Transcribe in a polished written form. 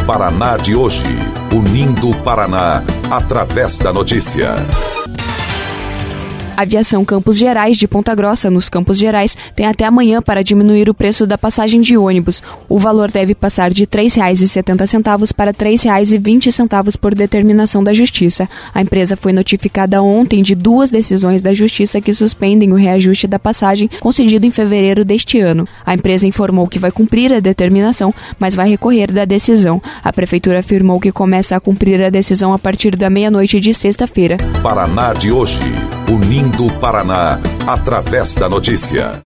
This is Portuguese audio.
Paraná de hoje, unindo o Paraná através da notícia. Aviação Campos Gerais de Ponta Grossa, nos Campos Gerais, tem até amanhã para diminuir o preço da passagem de ônibus. O valor deve passar de R$ 3,70 para R$ 3,20 por determinação da Justiça. A empresa foi notificada ontem de 2 decisões da Justiça que suspendem o reajuste da passagem concedido em fevereiro deste ano. A empresa informou que vai cumprir a determinação, mas vai recorrer da decisão. A Prefeitura afirmou que começa a cumprir a decisão a partir da meia-noite de sexta-feira. Paraná de hoje, unindo o Paraná através da notícia.